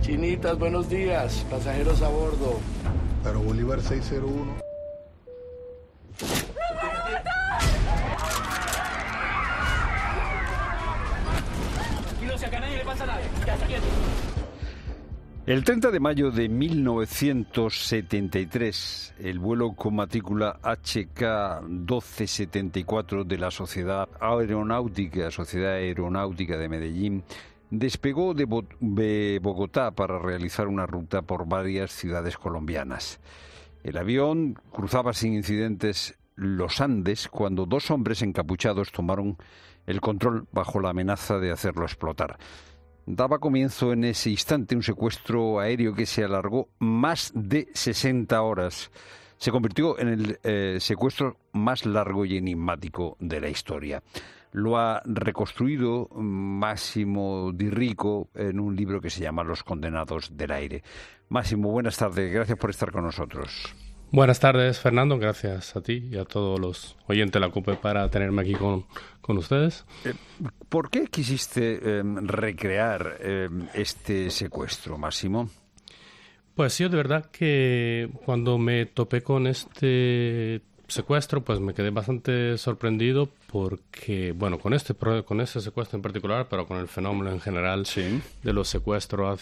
Chinitas, buenos días. Pasajeros a bordo. Pero Bolívar 601. El 30 de mayo de 1973, el vuelo con matrícula HK-1274 de la Sociedad Aeronáutica de Medellín despegó de Bogotá para realizar una ruta por varias ciudades colombianas. El avión cruzaba sin incidentes los Andes cuando dos hombres encapuchados tomaron el control bajo la amenaza de hacerlo explotar. Daba comienzo en ese instante un secuestro aéreo que se alargó más de 60 horas. Se convirtió en el secuestro más largo y enigmático de la historia. Lo ha reconstruido Máximo Di Rico en un libro que se llama Los condenados del aire. Máximo, buenas tardes. Gracias por estar con nosotros. Buenas tardes, Fernando. Gracias a ti y a todos los oyentes de la COPE para tenerme aquí con ustedes. ¿Por qué quisiste recrear este secuestro, Máximo? Pues yo de verdad que cuando me topé con este secuestro, pues me quedé bastante sorprendido porque, bueno, con este secuestro en particular, pero con el fenómeno en general de los secuestros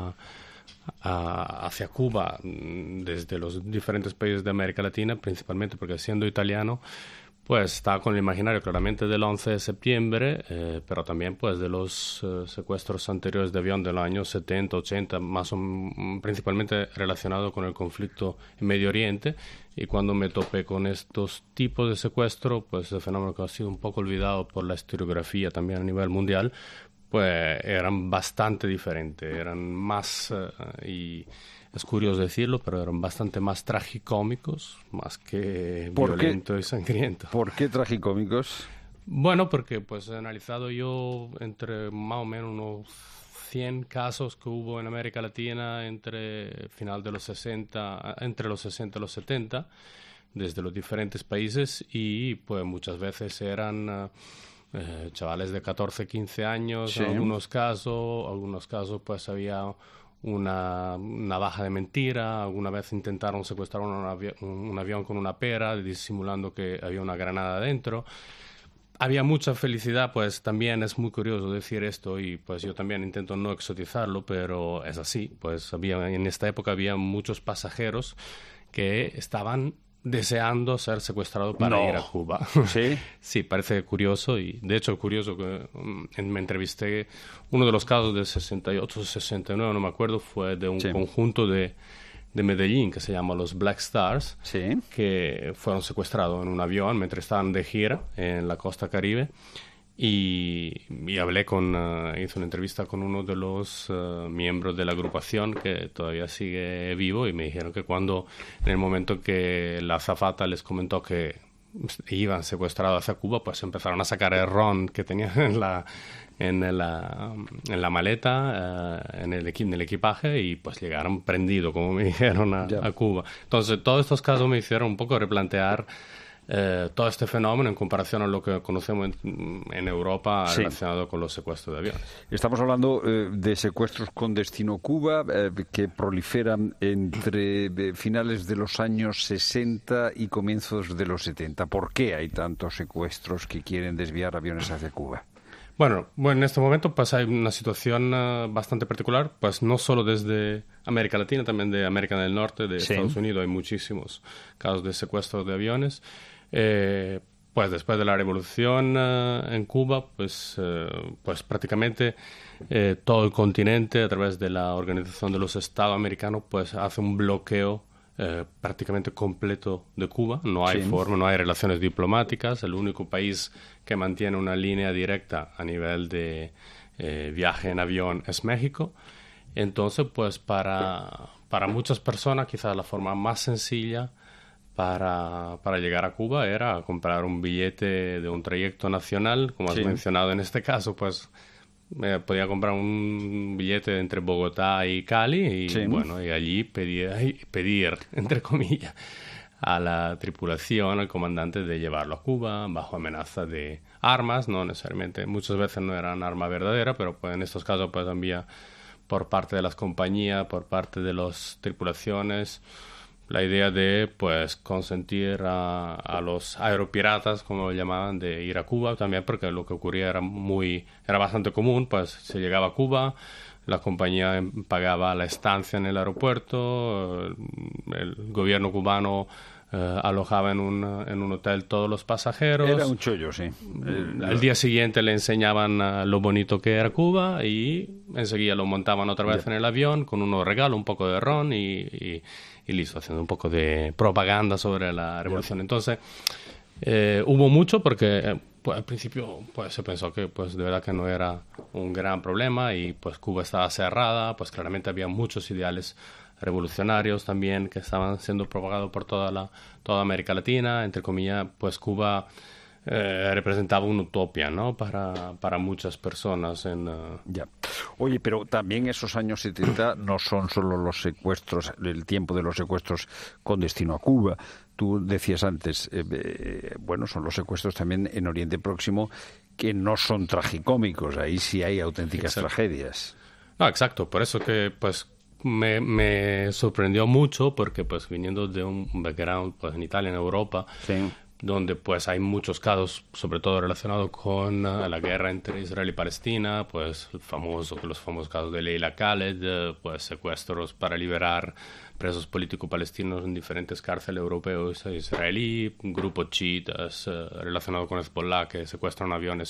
hacia Cuba desde los diferentes países de América Latina, principalmente porque siendo italiano, pues está con el imaginario claramente del 11 de septiembre, pero también pues de los secuestros anteriores de avión de los años 70, 80, principalmente relacionado con el conflicto en Medio Oriente. Y cuando me topé con estos tipos de secuestro, pues el fenómeno que ha sido un poco olvidado por la historiografía también a nivel mundial, pues eran bastante diferentes, eran más, y es curioso decirlo, pero eran bastante más tragicómicos, más que violentos y sangrientos. ¿Por qué tragicómicos? Bueno, porque pues he analizado yo entre más o menos unos 100 casos que hubo en América Latina entre final de los 60, entre los 60 y los 70, desde los diferentes países, y pues muchas veces eran chavales de 14, 15 años, en algunos casos pues había una navaja de mentira, alguna vez intentaron secuestrar un avión con una pera, disimulando que había una granada dentro. Había mucha felicidad, pues también es muy curioso decir esto y pues yo también intento no exotizarlo, pero es así, pues en esta época había muchos pasajeros que estaban deseando ser secuestrado para ir a Cuba. ¿Sí? Sí, parece curioso, y de hecho curioso que me entrevisté, uno de los casos del 68, 69, no me acuerdo, fue de un conjunto de Medellín que se llama los Black Stars, que fueron secuestrados en un avión mientras estaban de gira en la costa Caribe. Y hablé hice una entrevista con uno de los miembros de la agrupación que todavía sigue vivo, y me dijeron que en el momento que la azafata les comentó que iban secuestrados hacia Cuba, pues empezaron a sacar el ron que tenían en la maleta, en el equipaje, y pues llegaron prendidos, como me dijeron, a Cuba. Entonces todos estos casos me hicieron un poco replantear todo este fenómeno en comparación a lo que conocemos en Europa relacionado con los secuestros de aviones. Estamos hablando de secuestros con destino Cuba que proliferan entre finales de los años 60 y comienzos de los 70. ¿Por qué hay tantos secuestros que quieren desviar aviones hacia Cuba? Bueno, en este momento pues hay una situación bastante particular, pues no solo desde América Latina, también de América del Norte, de Estados Unidos, hay muchísimos casos de secuestros de aviones. Pues después de la revolución en Cuba, pues prácticamente todo el continente, a través de la Organización de los Estados Americanos, pues hace un bloqueo prácticamente completo de Cuba. No hay forma, no hay relaciones diplomáticas. El único país que mantiene una línea directa a nivel de viaje en avión es México. Entonces, pues para muchas personas, quizás la forma más sencilla para llegar a Cuba era comprar un billete de un trayecto nacional, como has mencionado en este caso, pues podía comprar un billete entre Bogotá y Cali y allí pedir, entre comillas, a la tripulación, al comandante, de llevarlo a Cuba bajo amenaza de armas. No necesariamente, muchas veces no eran armas verdaderas, pero pues en estos casos pues había por parte de las compañías, por parte de las tripulaciones, la idea de pues consentir a los aeropiratas, como lo llamaban, de ir a Cuba también, porque lo que ocurría era bastante común. Pues se llegaba a Cuba, la compañía pagaba la estancia en el aeropuerto, el gobierno cubano alojaba en un hotel todos los pasajeros. Era un chollo, sí. Al día siguiente le enseñaban lo bonito que era Cuba y enseguida lo montaban otra vez en el avión con unos regalos, un poco de ron y listo, haciendo un poco de propaganda sobre la revolución. Entonces, hubo mucho porque pues, al principio pues, se pensó que pues, de verdad que no era un gran problema y pues Cuba estaba cerrada, pues claramente había muchos ideales revolucionarios también que estaban siendo propagados por toda América Latina. Entre comillas, pues Cuba representaba una utopía, ¿no? Para muchas personas. Ya. Oye, pero también esos años 70 no son solo los secuestros, el tiempo de los secuestros con destino a Cuba. Tú decías antes, bueno, son los secuestros también en Oriente Próximo que no son tragicómicos. Ahí sí hay auténticas tragedias. No, exacto. Por eso que, pues, me sorprendió mucho porque, pues, viniendo de un background, pues, en Italia, en Europa, sí, donde pues hay muchos casos, sobre todo relacionados con la guerra entre Israel y Palestina, pues los famosos casos de Leila Khaled, pues secuestros para liberar presos políticos palestinos en diferentes cárceles europeos e israelí, grupos chiitas relacionados con Hezbollah que secuestran aviones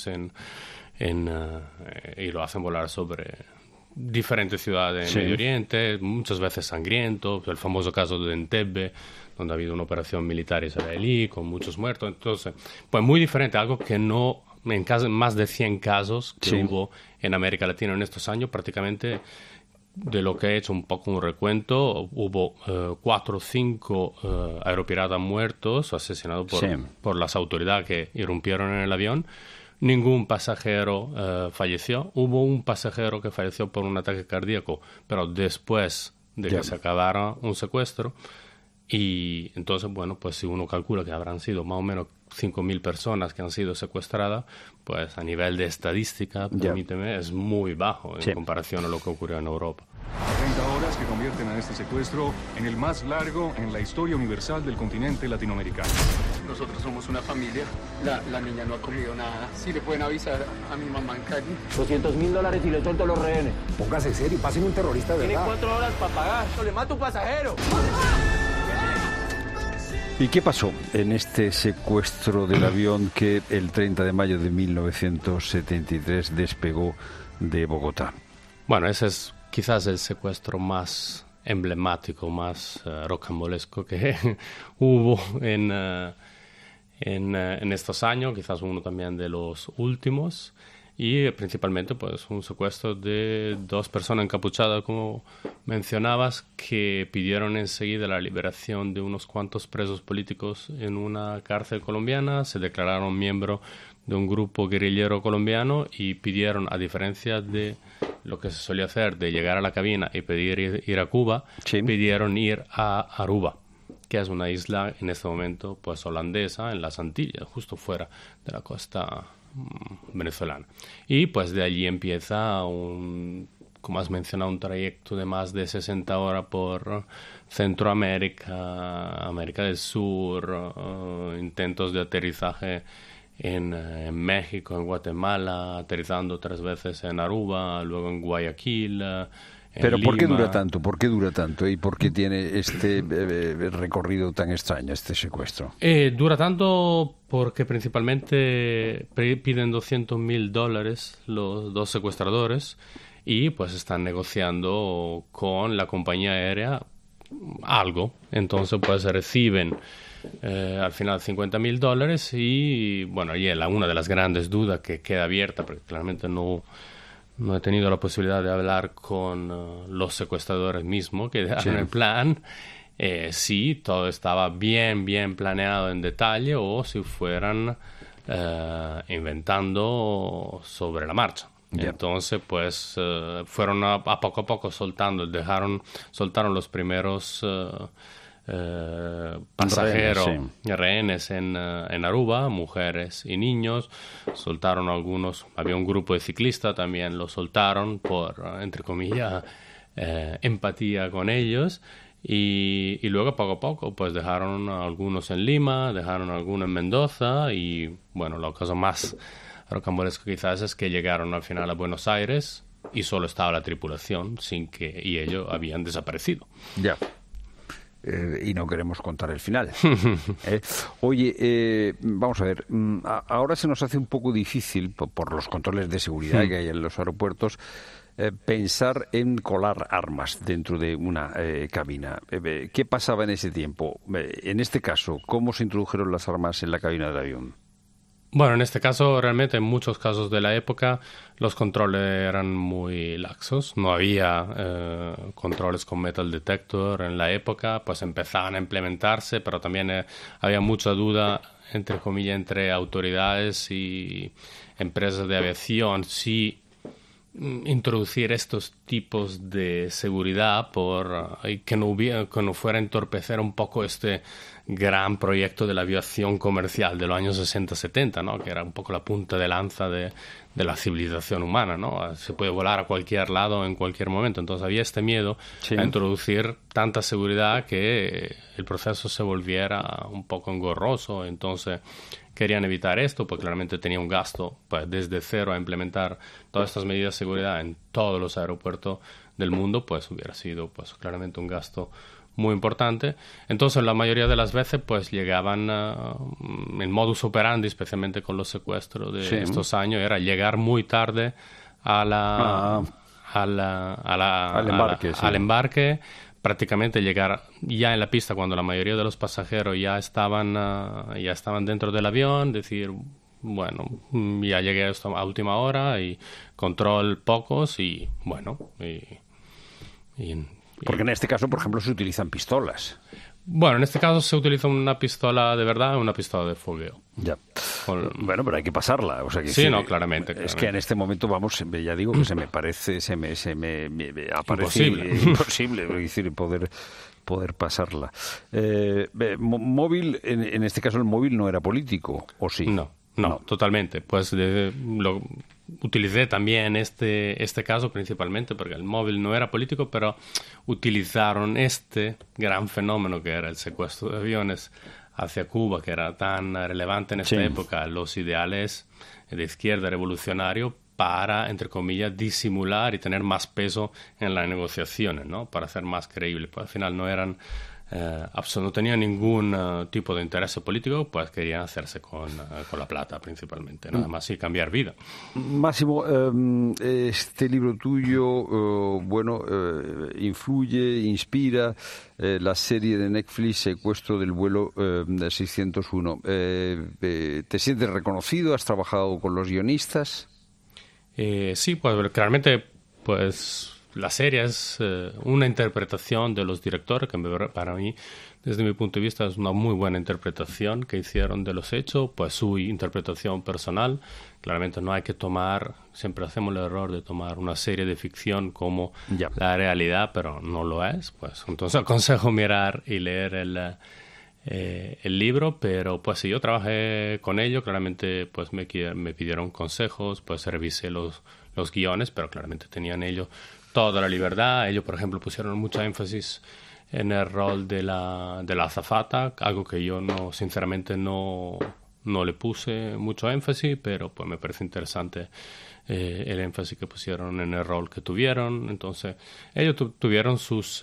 y lo hacen volar sobre diferentes ciudades en Medio Oriente, muchas veces sangriento, el famoso caso de Entebbe, donde ha habido una operación militar israelí con muchos muertos. Entonces, pues muy diferente, algo que no, en más de 100 casos que hubo en América Latina en estos años, prácticamente de lo que he hecho un poco un recuento, hubo 4 o 5 aeropiratas muertos, asesinados por las autoridades que irrumpieron en el avión. Ningún pasajero falleció. Hubo un pasajero que falleció por un ataque cardíaco, pero después de que se acabara un secuestro. Y entonces, bueno, pues si uno calcula que habrán sido más o menos 5.000 personas que han sido secuestradas, pues a nivel de estadística, permíteme, es muy bajo en comparación a lo que ocurrió en Europa. 30 horas que convierten a este secuestro en el más largo en la historia universal del continente latinoamericano. Nosotros somos una familia. La niña no ha comido nada. Si le pueden avisar a mi mamá en Cali. $200.000 y le suelto los rehenes. Póngase serio, pásenme un terrorista de verdad. Tiene 4 horas para pagar. ¡Le mato un pasajero! ¿Y qué pasó en este secuestro del avión que el 30 de mayo de 1973 despegó de Bogotá? Bueno, ese es quizás el secuestro más emblemático, más rocambolesco que hubo en estos años, quizás uno también de los últimos, y principalmente pues un secuestro de 2 personas encapuchadas, como mencionabas, que pidieron enseguida la liberación de unos cuantos presos políticos en una cárcel colombiana, se declararon miembros de un grupo guerrillero colombiano y pidieron, a diferencia de lo que se solía hacer de llegar a la cabina y pedir ir a Cuba, pidieron ir a Aruba, que es una isla en este momento pues holandesa en las Antillas, justo fuera de la costa venezolana. Y pues de allí empieza como has mencionado, un trayecto de más de 60 horas por Centroamérica, América del Sur, intentos de aterrizaje en México, en Guatemala, aterrizando 3 veces en Aruba, luego en Guayaquil, Pero ¿por qué dura tanto? ¿Por qué dura tanto? ¿Y por qué tiene este recorrido tan extraño, este secuestro? Dura tanto porque principalmente piden $200.000 los 2 secuestradores y pues están negociando con la compañía aérea algo. Entonces pues reciben al final $50.000 y bueno, y una de las grandes dudas que queda abierta, porque claramente no he tenido la posibilidad de hablar con los secuestradores mismos que dejaron el plan, si todo estaba bien planeado en detalle o si fueran inventando sobre la marcha. Entonces, pues, fueron a poco soltaron los primeros pasajeros, rehenes en Aruba, mujeres y niños. Soltaron algunos, había un grupo de ciclistas, también lo soltaron por, entre comillas, empatía con ellos. Y luego poco a poco pues dejaron a algunos en Lima, dejaron a algunos en Mendoza y bueno, la cosa más rocambolesca quizás es que llegaron al final a Buenos Aires y solo estaba la tripulación y ellos habían desaparecido. Ya. Y no queremos contar el final. Oye, vamos a ver, ahora se nos hace un poco difícil, por los controles de seguridad que hay en los aeropuertos, pensar en colar armas dentro de una cabina. ¿Qué pasaba en ese tiempo? En este caso, ¿cómo se introdujeron las armas en la cabina del avión? Bueno, en este caso, realmente, en muchos casos de la época, los controles eran muy laxos. No había controles con metal detector en la época, pues empezaban a implementarse, pero también había mucha duda, entre comillas, entre autoridades y empresas de aviación, si introducir estos tipos de seguridad que no fuera a entorpecer un poco este gran proyecto de la aviación comercial de los años 60-70, ¿no? Que era un poco la punta de lanza de la civilización humana, ¿no? Se puede volar a cualquier lado en cualquier momento. Entonces había este miedo a introducir tanta seguridad que el proceso se volviera un poco engorroso. Entonces querían evitar esto, porque claramente tenía un gasto pues, desde cero a implementar todas estas medidas de seguridad en todos los aeropuertos del mundo, pues hubiera sido pues claramente un gasto muy importante. Entonces, la mayoría de las veces, pues llegaban en modus operandi, especialmente con los secuestros de estos años, era llegar muy tarde al embarque, prácticamente llegar ya en la pista cuando la mayoría de los pasajeros ya estaban dentro del avión, decir, bueno, ya llegué a última hora y control pocos y bueno, porque en este caso, por ejemplo, se utilizan pistolas. Bueno, en este caso se utiliza una pistola de verdad y una pistola de fogueo. Ya. Bueno, pero hay que pasarla. O sea, que sí, no, claramente. Es que en este momento, vamos, ya digo que se me parece aparece imposible decir, poder pasarla. Móvil, en este caso el móvil no era político, ¿o sí? No, totalmente. Pues lo utilicé también este caso principalmente porque el móvil no era político, pero utilizaron este gran fenómeno que era el secuestro de aviones hacia Cuba, que era tan relevante en esta época, los ideales de izquierda revolucionario para, entre comillas, disimular y tener más peso en las negociaciones, ¿no? Para hacer más creíble. Pues al final no tenían ningún tipo de interés político, pues querían hacerse con la plata principalmente, nada más y cambiar vida. Máximo, este libro tuyo, influye, inspira la serie de Netflix Secuestro del vuelo 601. ¿Te sientes reconocido? ¿Has trabajado con los guionistas? Sí, pues claramente, pues la serie es una interpretación de los directores, que para mí, desde mi punto de vista, es una muy buena interpretación que hicieron de los hechos, pues su interpretación personal. Claramente no hay que siempre hacemos el error de tomar una serie de ficción como la realidad, pero no lo es. Pues entonces aconsejo mirar y leer el libro, pero pues sí, yo trabajé con ellos, claramente pues me pidieron consejos, pues revisé los guiones, pero claramente tenían ellos toda la libertad. Ellos, por ejemplo, pusieron mucho énfasis en el rol de la azafata, algo que yo sinceramente no le puse mucho énfasis, pero pues me parece interesante el énfasis que pusieron en el rol que tuvieron. Entonces, ellos tuvieron sus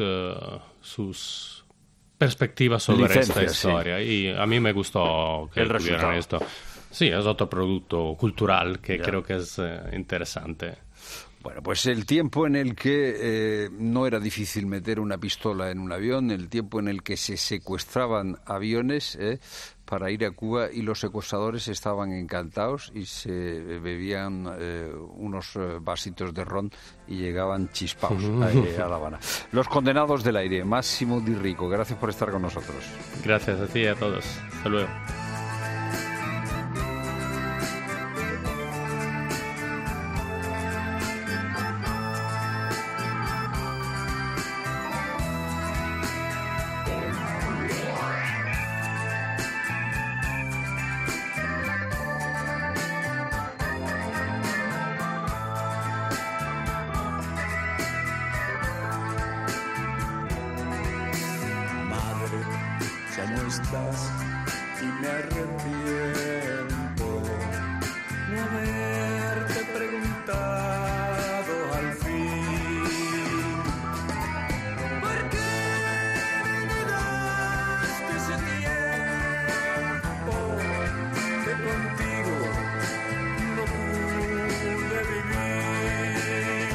perspectivas sobre esta historia, y a mí me gustó que tuvieran esto. Sí, es otro producto cultural que creo que es interesante. Bueno, pues el tiempo en el que no era difícil meter una pistola en un avión, el tiempo en el que se secuestraban aviones para ir a Cuba y los secuestradores estaban encantados y se bebían unos vasitos de ron y llegaban chispaos a La Habana. Los condenados del aire, Máximo Di Rico, gracias por estar con nosotros. Gracias a ti y a todos. Hasta luego. cómo estás y me arrepiento no haberte preguntado al fin. ¿Por qué me negaste ese tiempo que contigo no pude vivir?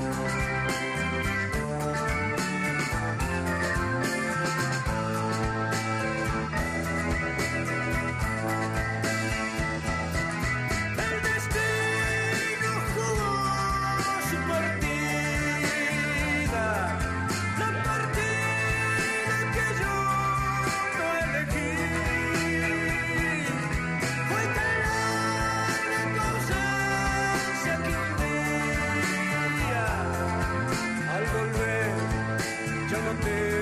El destino jugó su partida, la partida que yo no elegí. Fue tan larga tu ausencia que un día, al volver, ya no te